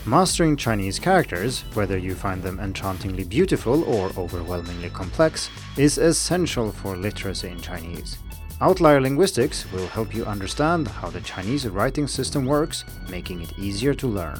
Mastering Chinese characters, whether you find them enchantingly beautiful or overwhelmingly complex, is essential for literacy in Chinese. Outlier Linguistics will help you understand how the Chinese writing system works, making it easier to learn.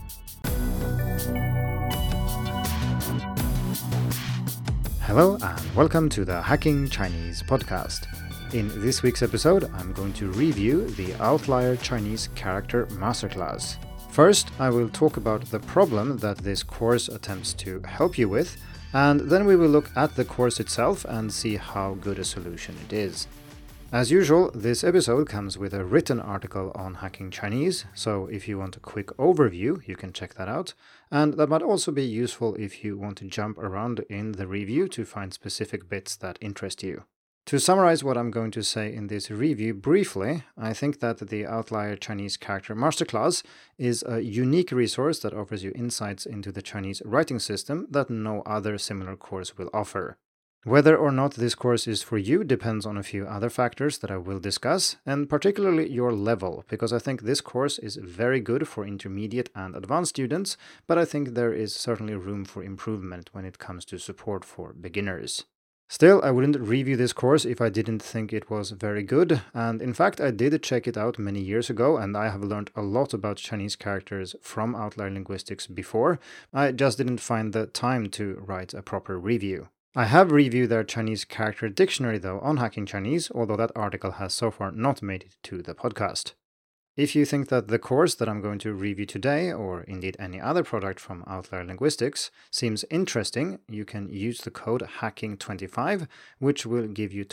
Hello and welcome to the Hacking Chinese podcast. In this week's episode, I'm going to review the Outlier Chinese Character Masterclass. First, I will talk about the problem that this course attempts to help you with, and then we will look at the course itself and see how good a solution it is. As usual, this episode comes with a written article on Hacking Chinese, so if you want a quick overview, you can check that out, and that might also be useful if you want to jump around in the review to find specific bits that interest you. To summarize what I'm going to say in this review briefly, I think that the Outlier Chinese Character Masterclass is a unique resource that offers you insights into the Chinese writing system that no other similar course will offer. Whether or not this course is for you depends on a few other factors that I will discuss, and particularly your level, because I think this course is very good for intermediate and advanced students, but I think there is certainly room for improvement when it comes to support for beginners. Still, I wouldn't review this course if I didn't think it was very good, and in fact I did check it out many years ago and I have learned a lot about Chinese characters from Outlier Linguistics before. I just didn't find the time to write a proper review. I have reviewed their Chinese character dictionary though on Hacking Chinese, although that article has so far not made it to the podcast. If you think that the course that I'm going to review today, or indeed any other product from Outlier Linguistics, seems interesting, you can use the code HACKING25, which will give you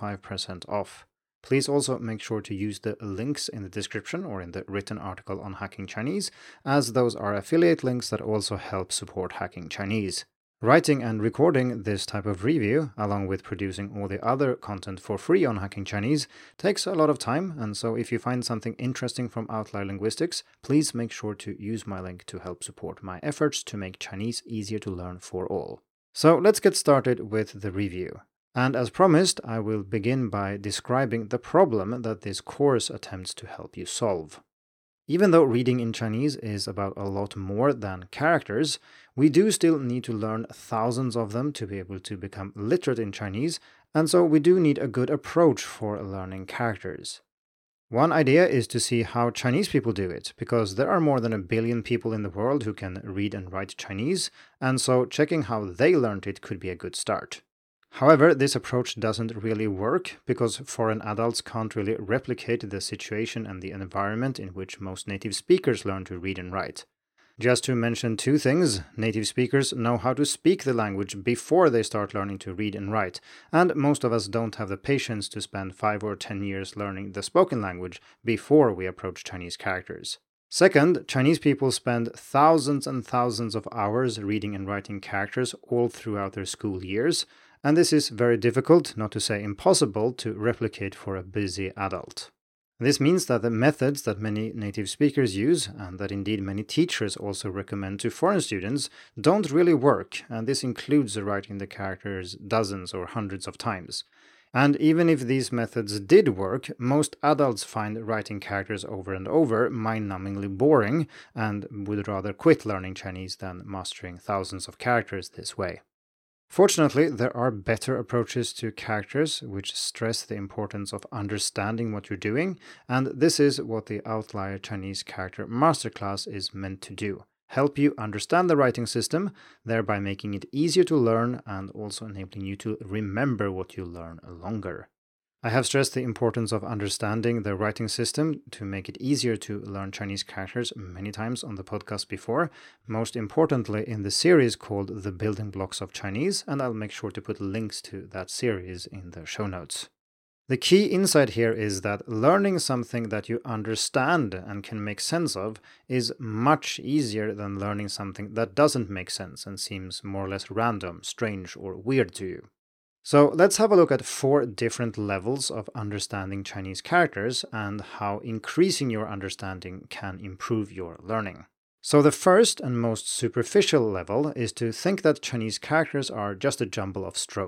25% off. Please also make sure to use the links in the description or in the written article on Hacking Chinese, as those are affiliate links that also help support Hacking Chinese. Writing and recording this type of review, along with producing all the other content for free on Hacking Chinese, takes a lot of time, and so if you find something interesting from Outlier Linguistics, please make sure to use my link to help support my efforts to make Chinese easier to learn for all. So let's get started with the review. And as promised, I will begin by describing the problem that this course attempts to help you solve. Even though reading in Chinese is about a lot more than characters, we do still need to learn thousands of them to be able to become literate in Chinese, and so we do need a good approach for learning characters. One idea is to see how Chinese people do it, because there are more than 1 billion people in the world who can read and write Chinese, and so checking how they learned it could be a good start. However, this approach doesn't really work because foreign adults can't really replicate the situation and the environment in which most native speakers learn to read and write. Just to mention two things, native speakers know how to speak the language before they start learning to read and write, and most of us don't have the patience to spend 5 or 10 years learning the spoken language before we approach Chinese characters. Second, Chinese people spend thousands and thousands of hours reading and writing characters all throughout their school years, and this is very difficult, not to say impossible, to replicate for a busy adult. This means that the methods that many native speakers use, and that indeed many teachers also recommend to foreign students, don't really work, and this includes writing the characters dozens or hundreds of times. And even if these methods did work, most adults find writing characters over and over mind-numbingly boring, and would rather quit learning Chinese than mastering thousands of characters this way. Fortunately, there are better approaches to characters which stress the importance of understanding what you're doing, and this is what the Outlier Chinese Character Masterclass is meant to do. Help you understand the writing system, thereby making it easier to learn and also enabling you to remember what you learn longer. I have stressed the importance of understanding the writing system to make it easier to learn Chinese characters many times on the podcast before, most importantly in the series called The Building Blocks of Chinese, and I'll make sure to put links to that series in the show notes. The key insight here is that learning something that you understand and can make sense of is much easier than learning something that doesn't make sense and seems more or less random, strange, or weird to you. So let's have a look at 4 different levels of understanding Chinese characters and how increasing your understanding can improve your learning. So the first and most superficial level is to think that Chinese characters are just a jumble of strokes.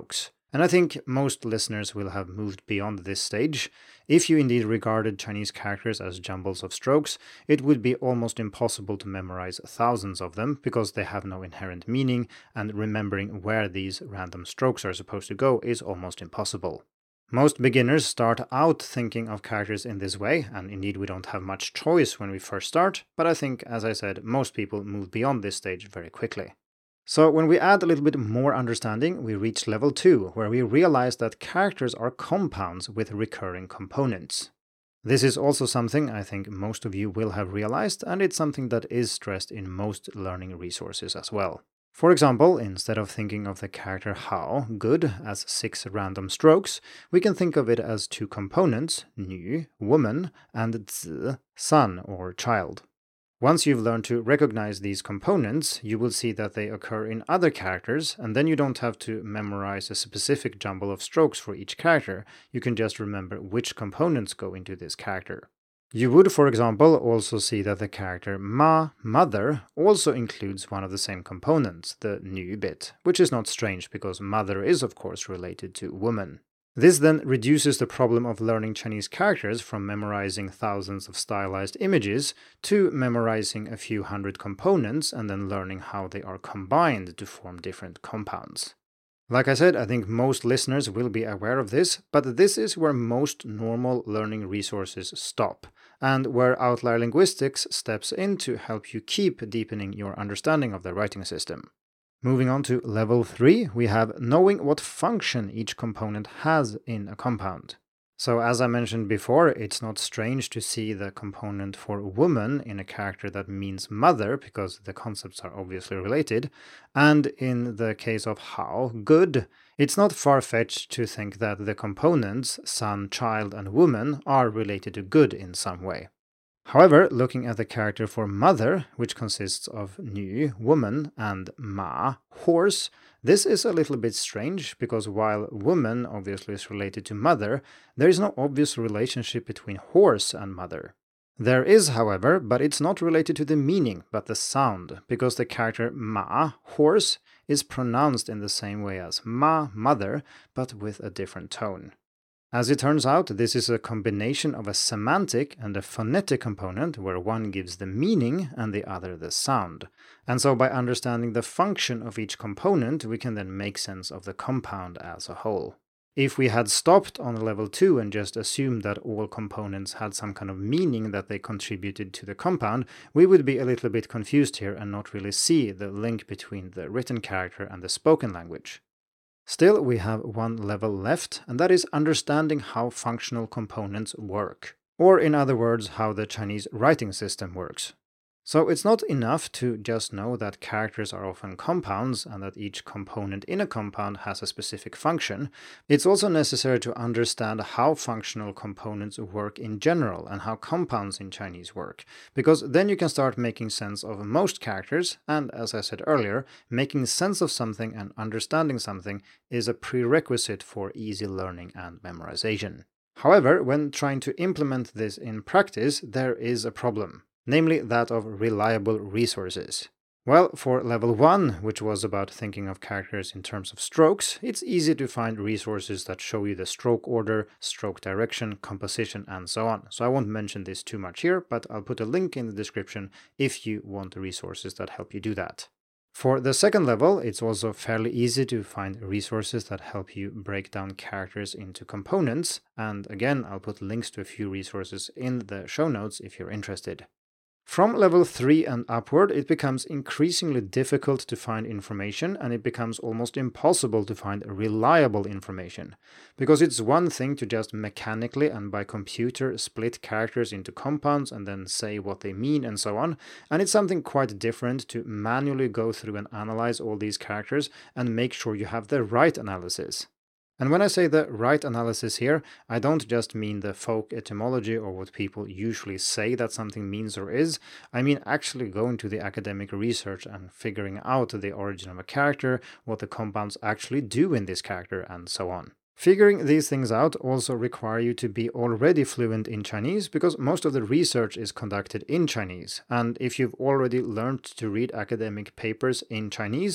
And I think most listeners will have moved beyond this stage. If you indeed regarded Chinese characters as jumbles of strokes, it would be almost impossible to memorize thousands of them because they have no inherent meaning, and remembering where these random strokes are supposed to go is almost impossible. Most beginners start out thinking of characters in this way, and indeed we don't have much choice when we first start, but I think, as I said, most people move beyond this stage very quickly. So when we add a little bit more understanding, we reach level 2, where we realize that characters are compounds with recurring components. This is also something I think most of you will have realized, and it's something that is stressed in most learning resources as well. For example, instead of thinking of the character Hao, good, as 6 random strokes, we can think of it as 2 components, Nü, woman, and Zi, son or child. Once you've learned to recognize these components, you will see that they occur in other characters, and then you don't have to memorize a specific jumble of strokes for each character. You can just remember which components go into this character. You would, for example, also see that the character Ma, mother, also includes one of the same components, the Nü bit, which is not strange because mother is of course related to woman. This then reduces the problem of learning Chinese characters from memorizing thousands of stylized images to memorizing a few hundred components and then learning how they are combined to form different compounds. Like I said, I think most listeners will be aware of this, but this is where most normal learning resources stop, and where Outlier Linguistics steps in to help you keep deepening your understanding of the writing system. Moving on to level 3, we have knowing what function each component has in a compound. So as I mentioned before, it's not strange to see the component for woman in a character that means mother, because the concepts are obviously related, and in the case of Hao, good, it's not far-fetched to think that the components, son, child, and woman, are related to good in some way. However, looking at the character for mother, which consists of Nü, woman, and Ma, horse, this is a little bit strange, because while woman obviously is related to mother, there is no obvious relationship between horse and mother. There is, however, but it's not related to the meaning, but the sound, because the character Ma, horse, is pronounced in the same way as Ma, mother, but with a different tone. As it turns out, this is a combination of a semantic and a phonetic component where one gives the meaning and the other the sound. And so by understanding the function of each component, we can then make sense of the compound as a whole. If we had stopped on level 2 and just assumed that all components had some kind of meaning that they contributed to the compound, we would be a little bit confused here and not really see the link between the written character and the spoken language. Still, we have one level left, and that is understanding how functional components work, or in other words, how the Chinese writing system works. So it's not enough to just know that characters are often compounds and that each component in a compound has a specific function. It's also necessary to understand how functional components work in general and how compounds in Chinese work, because then you can start making sense of most characters, and as I said earlier, making sense of something and understanding something is a prerequisite for easy learning and memorization. However, when trying to implement this in practice, there is a problem. Namely that of reliable resources. Well, for level 1, which was about thinking of characters in terms of strokes, it's easy to find resources that show you the stroke order, stroke direction, composition, and so on. So I won't mention this too much here, but I'll put a link in the description if you want resources that help you do that. For the second level, it's also fairly easy to find resources that help you break down characters into components, and again, I'll put links to a few resources in the show notes if you're interested. From level 3 and upward, it becomes increasingly difficult to find information, and it becomes almost impossible to find reliable information. Because it's one thing to just mechanically and by computer split characters into compounds and then say what they mean and so on, and it's something quite different to manually go through and analyze all these characters and make sure you have the right analysis. And when I say the right analysis here, I don't just mean the folk etymology or what people usually say that something means or is. I mean actually going to the academic research and figuring out the origin of a character, what the compounds actually do in this character, and so on. Figuring these things out also require you to be already fluent in Chinese, because most of the research is conducted in Chinese, and if you've already learned to read academic papers in Chinese,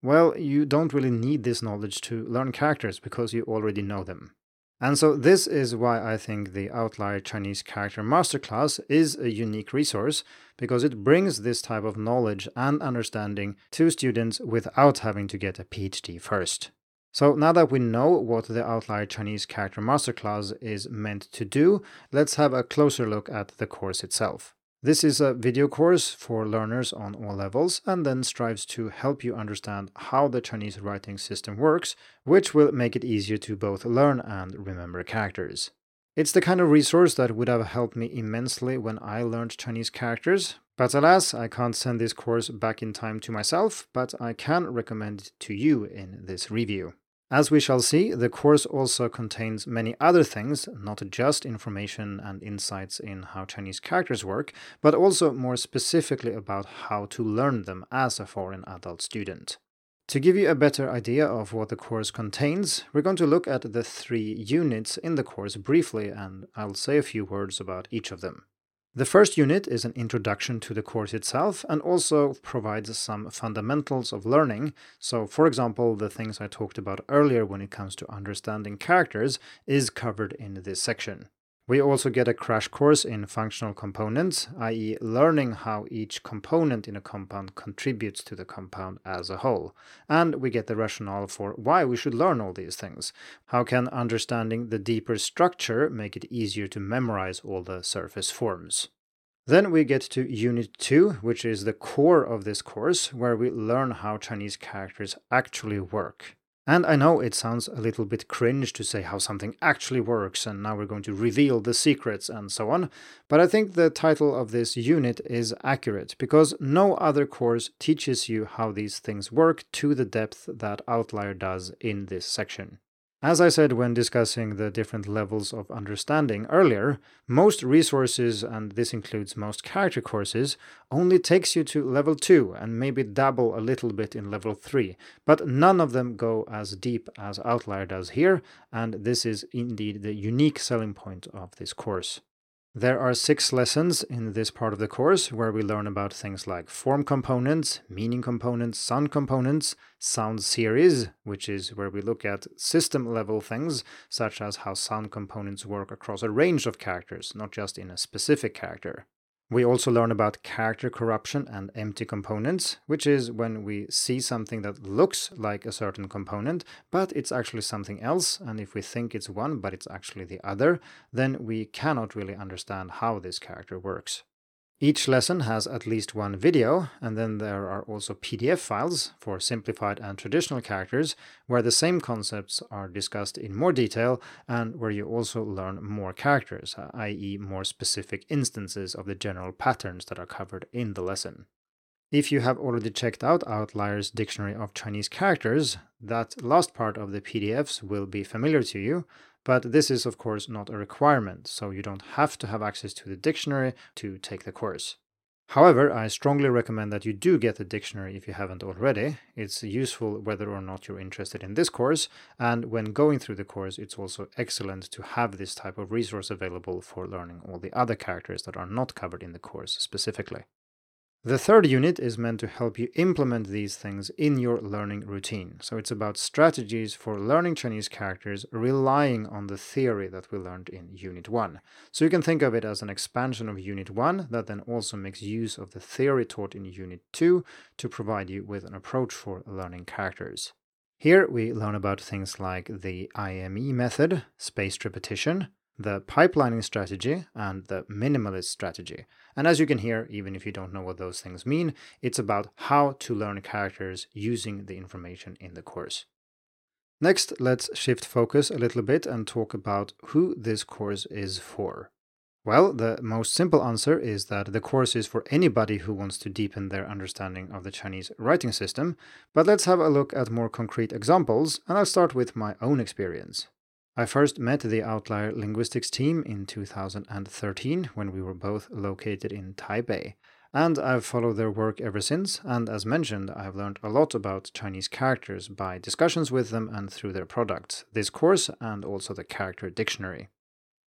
well, you don't really need this knowledge to learn characters because you already know them. And so this is why I think the Outlier Chinese Character Masterclass is a unique resource, because it brings this type of knowledge and understanding to students without having to get a PhD first. So now that we know what the Outlier Chinese Character Masterclass is meant to do, let's have a closer look at the course itself. This is a video course for learners on all levels and then strives to help you understand how the Chinese writing system works, which will make it easier to both learn and remember characters. It's the kind of resource that would have helped me immensely when I learned Chinese characters, but alas, I can't send this course back in time to myself, but I can recommend it to you in this review. As we shall see, the course also contains many other things, not just information and insights in how Chinese characters work, but also more specifically about how to learn them as a foreign adult student. To give you a better idea of what the course contains, we're going to look at the 3 units in the course briefly, and I'll say a few words about each of them. The first unit is an introduction to the course itself and also provides some fundamentals of learning. So, for example, the things I talked about earlier when it comes to understanding characters is covered in this section. We also get a crash course in functional components, i.e. learning how each component in a compound contributes to the compound as a whole. And we get the rationale for why we should learn all these things. How can understanding the deeper structure make it easier to memorize all the surface forms? Then we get to Unit 2, which is the core of this course, where we learn how Chinese characters actually work. And I know it sounds a little bit cringe to say how something actually works, and now we're going to reveal the secrets and so on, but I think the title of this unit is accurate, because no other course teaches you how these things work to the depth that Outlier does in this section. As I said when discussing the different levels of understanding earlier, most resources, and this includes most character courses, only takes you to level 2 and maybe dabble a little bit in level 3, but none of them go as deep as Outlier does here, and this is indeed the unique selling point of this course. There are 6 lessons in this part of the course where we learn about things like form components, meaning components, sound components, sound series, which is where we look at system level things such as how sound components work across a range of characters, not just in a specific character. We also learn about character corruption and empty components, which is when we see something that looks like a certain component, but it's actually something else, and if we think it's one but it's actually the other, then we cannot really understand how this character works. Each lesson has at least one video, and then there are also PDF files for simplified and traditional characters, where the same concepts are discussed in more detail and where you also learn more characters, i.e. more specific instances of the general patterns that are covered in the lesson. If you have already checked out Outlier's Dictionary of Chinese Characters, that last part of the PDFs will be familiar to you, but this is of course not a requirement, so you don't have to have access to the dictionary to take the course. However, I strongly recommend that you do get the dictionary if you haven't already. It's useful whether or not you're interested in this course, and when going through the course it's also excellent to have this type of resource available for learning all the other characters that are not covered in the course specifically. The third unit is meant to help you implement these things in your learning routine. So it's about strategies for learning Chinese characters relying on the theory that we learned in Unit 1. So you can think of it as an expansion of Unit 1 that then also makes use of the theory taught in Unit 2 to provide you with an approach for learning characters. Here we learn about things like the IME method, spaced repetition, the pipelining strategy, and the minimalist strategy. And as you can hear, even if you don't know what those things mean, it's about how to learn characters using the information in the course. Next, let's shift focus a little bit and talk about who this course is for. Well, the most simple answer is that the course is for anybody who wants to deepen their understanding of the Chinese writing system, but let's have a look at more concrete examples, and I'll start with my own experience. I first met the Outlier Linguistics team in 2013 when we were both located in Taipei, and I've followed their work ever since, and as mentioned, I've learned a lot about Chinese characters by discussions with them and through their products, this course and also the character dictionary.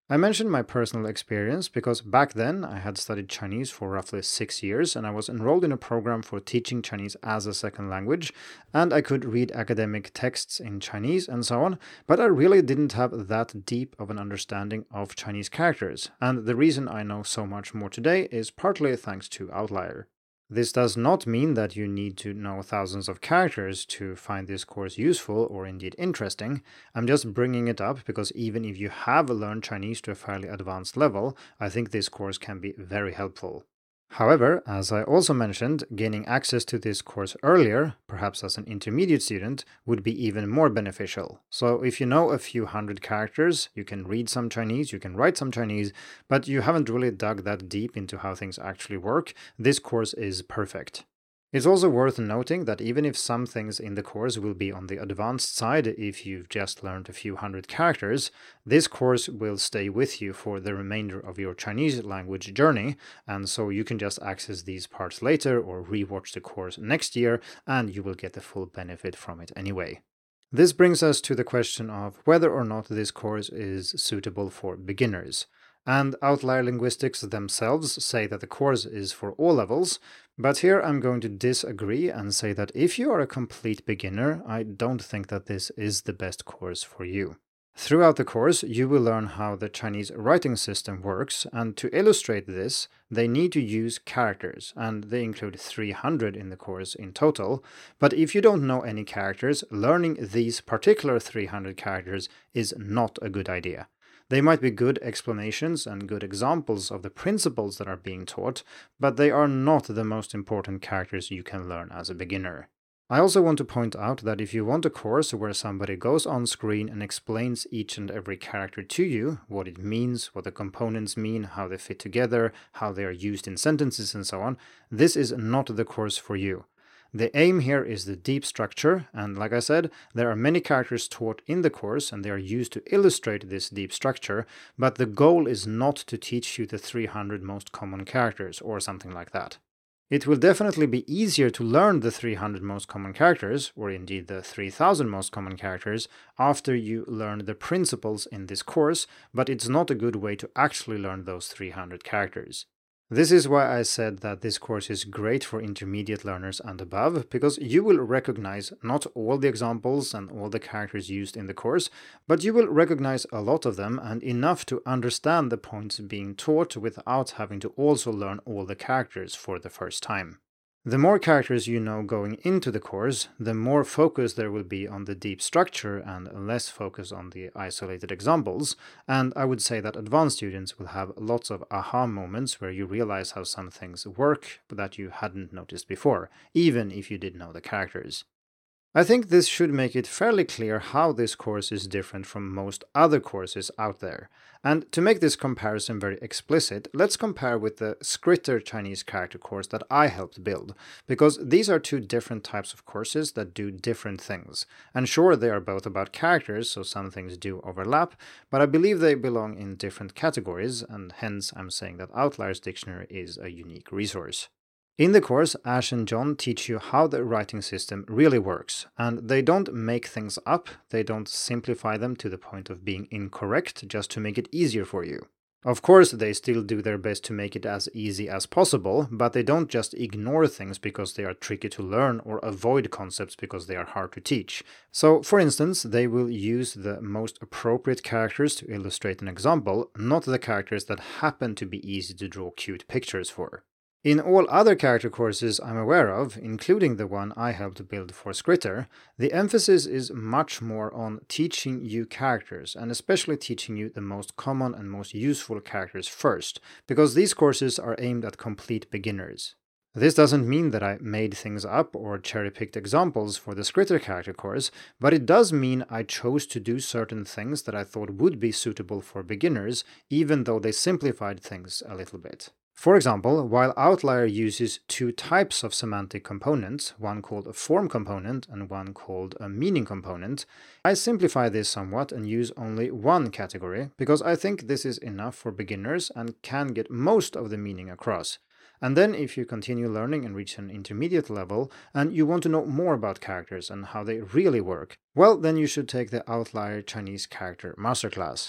I mentioned my personal experience because back then I had studied Chinese for roughly 6 years and I was enrolled in a program for teaching Chinese as a second language, and I could read academic texts in Chinese and so on, but I really didn't have that deep of an understanding of Chinese characters, and the reason I know so much more today is partly thanks to Outlier. This does not mean that you need to know thousands of characters to find this course useful or indeed interesting. I'm just bringing it up because even if you have learned Chinese to a fairly advanced level, I think this course can be very helpful. However, as I also mentioned, gaining access to this course earlier, perhaps as an intermediate student, would be even more beneficial. So if you know a few hundred characters, you can read some Chinese, you can write some Chinese, but you haven't really dug that deep into how things actually work, this course is perfect. It's also worth noting that even if some things in the course will be on the advanced side if you've just learned a few hundred characters, this course will stay with you for the remainder of your Chinese language journey, and so you can just access these parts later or rewatch the course next year, and you will get the full benefit from it anyway. This brings us to the question of whether or not this course is suitable for beginners. And Outlier Linguistics themselves say that the course is for all levels, but here I'm going to disagree and say that if you are a complete beginner, I don't think that this is the best course for you. Throughout the course, you will learn how the Chinese writing system works, and to illustrate this, they need to use characters, and they include 300 in the course in total. But if you don't know any characters, learning these particular 300 characters is not a good idea. They might be good explanations and good examples of the principles that are being taught, but they are not the most important characters you can learn as a beginner. I also want to point out that if you want a course where somebody goes on screen and explains each and every character to you, what it means, what the components mean, how they fit together, how they are used in sentences and so on, this is not the course for you. The aim here is the deep structure, and like I said, there are many characters taught in the course and they are used to illustrate this deep structure, but the goal is not to teach you the 300 most common characters or something like that. It will definitely be easier to learn the 300 most common characters, or indeed the 3000 most common characters, after you learn the principles in this course, but it's not a good way to actually learn those 300 characters. This is why I said that this course is great for intermediate learners and above, because you will recognize not all the examples and all the characters used in the course, but you will recognize a lot of them and enough to understand the points being taught without having to also learn all the characters for the first time. The more characters you know going into the course, the more focus there will be on the deep structure and less focus on the isolated examples, and I would say that advanced students will have lots of aha moments where you realize how some things work that you hadn't noticed before, even if you did know the characters. I think this should make it fairly clear how this course is different from most other courses out there. And to make this comparison very explicit, let's compare with the Skritter Chinese character course that I helped build, because these are two different types of courses that do different things. And sure, they are both about characters, so some things do overlap, but I believe they belong in different categories, and hence I'm saying that Outlier's dictionary is a unique resource. In the course, Ash and John teach you how the writing system really works, and they don't make things up, they don't simplify them to the point of being incorrect just to make it easier for you. Of course, they still do their best to make it as easy as possible, but they don't just ignore things because they are tricky to learn or avoid concepts because they are hard to teach. So, for instance, they will use the most appropriate characters to illustrate an example, not the characters that happen to be easy to draw cute pictures for. In all other character courses I'm aware of, including the one I helped build for Skritter, the emphasis is much more on teaching you characters, and especially teaching you the most common and most useful characters first, because these courses are aimed at complete beginners. This doesn't mean that I made things up or cherry-picked examples for the Skritter character course, but it does mean I chose to do certain things that I thought would be suitable for beginners, even though they simplified things a little bit. For example, while Outlier uses two types of semantic components, one called a form component and one called a meaning component, I simplify this somewhat and use only one category, because I think this is enough for beginners and can get most of the meaning across. And then if you continue learning and reach an intermediate level, and you want to know more about characters and how they really work, well, then you should take the Outlier Chinese Character Masterclass.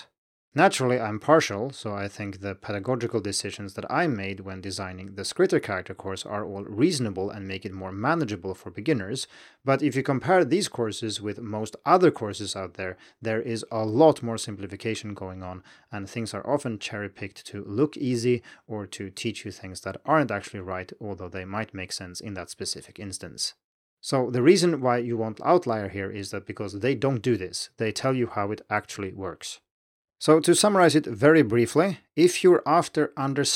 Naturally, I'm partial, so I think the pedagogical decisions that I made when designing the Skritter character course are all reasonable and make it more manageable for beginners. But if you compare these courses with most other courses out there, there is a lot more simplification going on, and things are often cherry-picked to look easy or to teach you things that aren't actually right, although they might make sense in that specific instance. So the reason why you want Outlier here is that because they don't do this, they tell you how it actually works. So, to summarize it very briefly, if you're after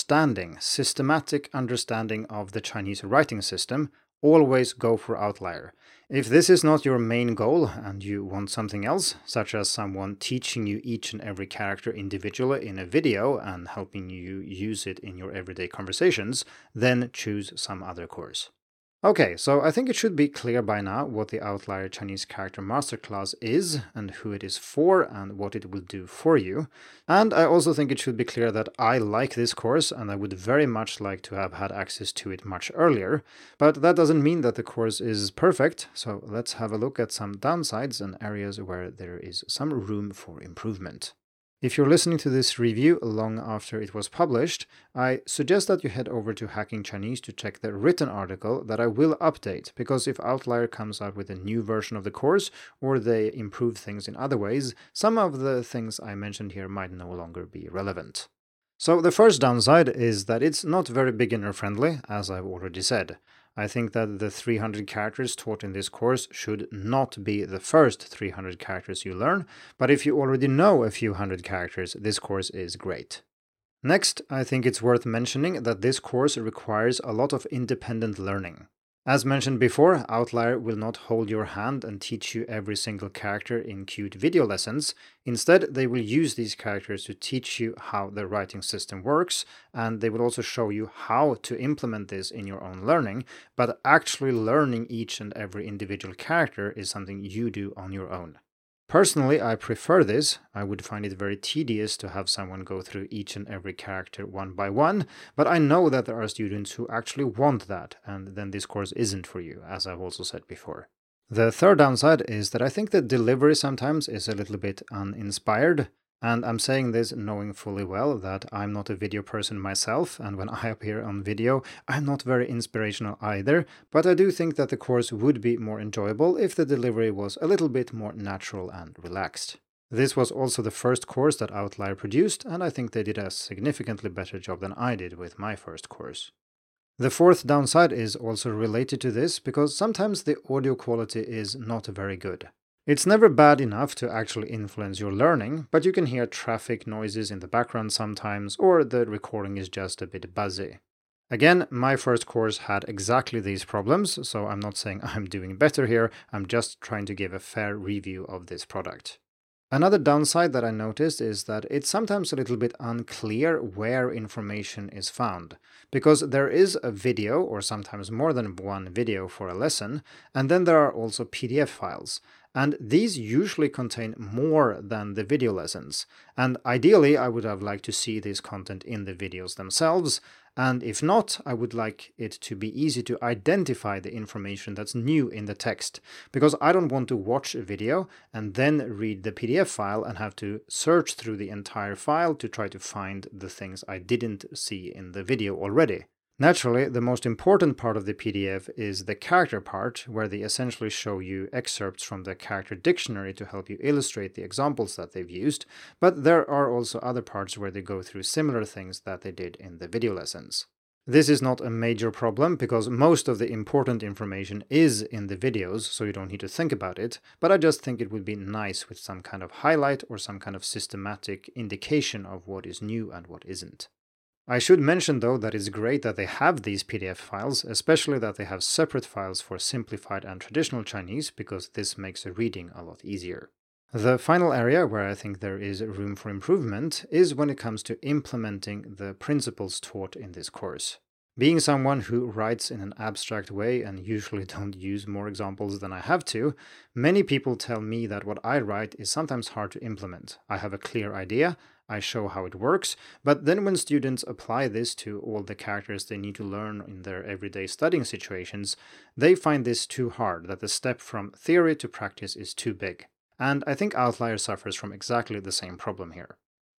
systematic understanding of the Chinese writing system, always go for Outlier. If this is not your main goal and you want something else, such as someone teaching you each and every character individually in a video and helping you use it in your everyday conversations, then choose some other course. Okay, so I think it should be clear by now what the Outlier Chinese Character Masterclass is and who it is for and what it will do for you. And I also think it should be clear that I like this course and I would very much like to have had access to it much earlier. But that doesn't mean that the course is perfect, so let's have a look at some downsides and areas where there is some room for improvement. If you're listening to this review long after it was published, I suggest that you head over to Hacking Chinese to check the written article that I will update, because if Outlier comes out with a new version of the course, or they improve things in other ways, some of the things I mentioned here might no longer be relevant. So the first downside is that it's not very beginner-friendly, as I've already said. I think that the 300 characters taught in this course should not be the first 300 characters you learn, but if you already know a few hundred characters, this course is great. Next, I think it's worth mentioning that this course requires a lot of independent learning. As mentioned before, Outlier will not hold your hand and teach you every single character in cute video lessons. Instead, they will use these characters to teach you how the writing system works, and they will also show you how to implement this in your own learning, but actually learning each and every individual character is something you do on your own. Personally, I prefer this. I would find it very tedious to have someone go through each and every character one by one, but I know that there are students who actually want that, and then this course isn't for you, as I've also said before. The third downside is that I think the delivery sometimes is a little bit uninspired. And I'm saying this knowing fully well that I'm not a video person myself, and when I appear on video, I'm not very inspirational either, but I do think that the course would be more enjoyable if the delivery was a little bit more natural and relaxed. This was also the first course that Outlier produced, and I think they did a significantly better job than I did with my first course. The fourth downside is also related to this, because sometimes the audio quality is not very good. It's never bad enough to actually influence your learning, but you can hear traffic noises in the background sometimes, or the recording is just a bit buzzy. Again, my first course had exactly these problems, so I'm not saying I'm doing better here, I'm just trying to give a fair review of this product. Another downside that I noticed is that it's sometimes a little bit unclear where information is found, because there is a video, or sometimes more than one video for a lesson, and then there are also PDF files. And these usually contain more than the video lessons. And ideally, I would have liked to see this content in the videos themselves. And if not, I would like it to be easy to identify the information that's new in the text. Because I don't want to watch a video and then read the PDF file and have to search through the entire file to try to find the things I didn't see in the video already. Naturally, the most important part of the PDF is the character part, where they essentially show you excerpts from the character dictionary to help you illustrate the examples that they've used, but there are also other parts where they go through similar things that they did in the video lessons. This is not a major problem, because most of the important information is in the videos, so you don't need to think about it, but I just think it would be nice with some kind of highlight or some kind of systematic indication of what is new and what isn't. I should mention though that it's great that they have these PDF files, especially that they have separate files for simplified and traditional Chinese, because this makes reading a lot easier. The final area where I think there is room for improvement is when it comes to implementing the principles taught in this course. Being someone who writes in an abstract way and usually don't use more examples than I have to, many people tell me that what I write is sometimes hard to implement. I have a clear idea, I show how it works, but then when students apply this to all the characters they need to learn in their everyday studying situations, they find this too hard, that the step from theory to practice is too big. And I think Outlier suffers from exactly the same problem here.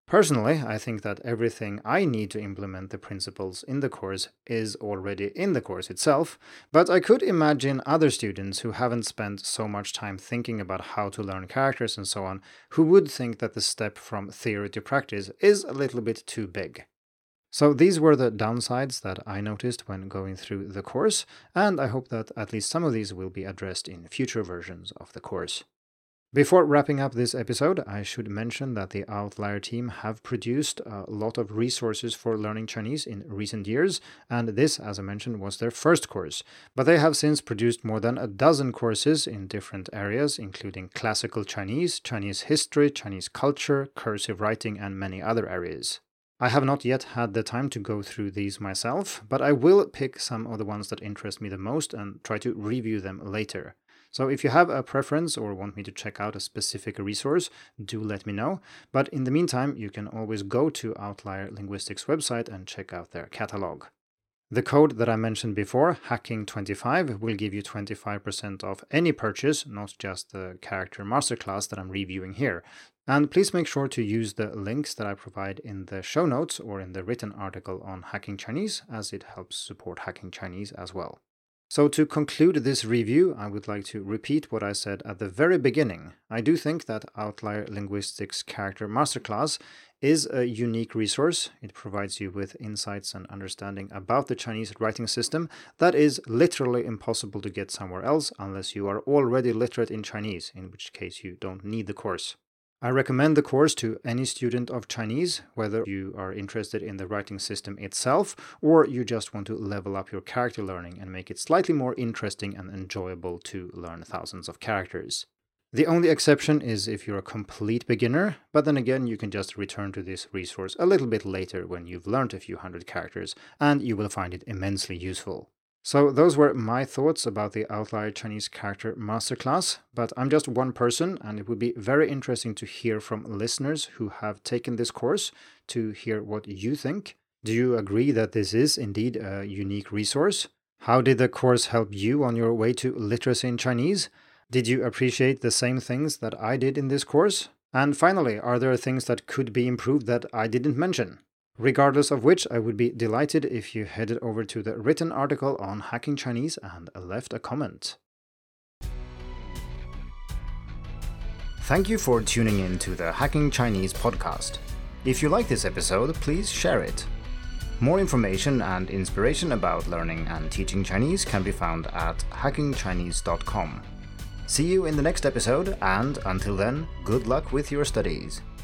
Personally, I think that everything I need to implement the principles in the course is already in the course itself, but I could imagine other students who haven't spent so much time thinking about how to learn characters and so on, who would think that the step from theory to practice is a little bit too big. So these were the downsides that I noticed when going through the course, and I hope that at least some of these will be addressed in future versions of the course. Before wrapping up this episode, I should mention that the Outlier team have produced a lot of resources for learning Chinese in recent years, and this, as I mentioned, was their first course. But they have since produced more than a dozen courses in different areas, including classical Chinese, Chinese history, Chinese culture, cursive writing, and many other areas. I have not yet had the time to go through these myself, but I will pick some of the ones that interest me the most and try to review them later. So if you have a preference or want me to check out a specific resource, do let me know. But in the meantime, you can always go to Outlier Linguistics website and check out their catalog. The code that I mentioned before, Hacking25, will give you 25% off any purchase, not just the character masterclass that I'm reviewing here. And please make sure to use the links that I provide in the show notes or in the written article on Hacking Chinese, as it helps support Hacking Chinese as well. So to conclude this review, I would like to repeat what I said at the very beginning. I do think that Outlier Linguistics Character Masterclass is a unique resource. It provides you with insights and understanding about the Chinese writing system that is literally impossible to get somewhere else unless you are already literate in Chinese, in which case you don't need the course. I recommend the course to any student of Chinese, whether you are interested in the writing system itself or you just want to level up your character learning and make it slightly more interesting and enjoyable to learn thousands of characters. The only exception is if you're a complete beginner, but then again you can just return to this resource a little bit later when you've learned a few hundred characters, and you will find it immensely useful. So those were my thoughts about the Outlier Chinese Character Masterclass, but I'm just one person and it would be very interesting to hear from listeners who have taken this course to hear what you think. Do you agree that this is indeed a unique resource? How did the course help you on your way to literacy in Chinese? Did you appreciate the same things that I did in this course? And finally, are there things that could be improved that I didn't mention? Regardless of which, I would be delighted if you headed over to the written article on Hacking Chinese and left a comment. Thank you for tuning in to the Hacking Chinese podcast. If you like this episode, please share it. More information and inspiration about learning and teaching Chinese can be found at hackingchinese.com. See you in the next episode, and until then, good luck with your studies.